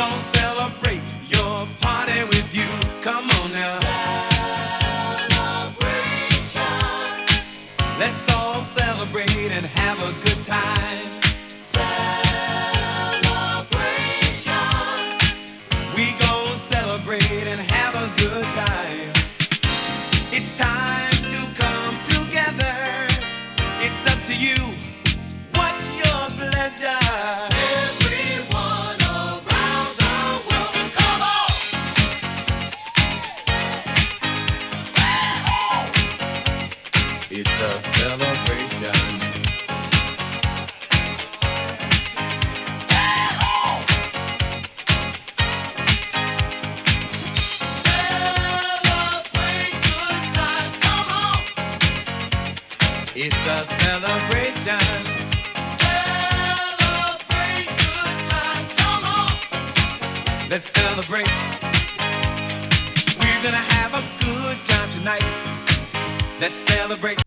gonna celebrate your party with you. Come on now. Celebration. Let's all celebrate and have a good time. Celebration. We gonna celebrate and have a good time. It's time to come together. It's up to you. What's your pleasure? Everyone around the world, come on! It's a celebration. Celebrate good times, come on! It's a celebration. Celebrate good times, come on! Let's celebrate. We're gonna have a good time tonight. Let's celebrate.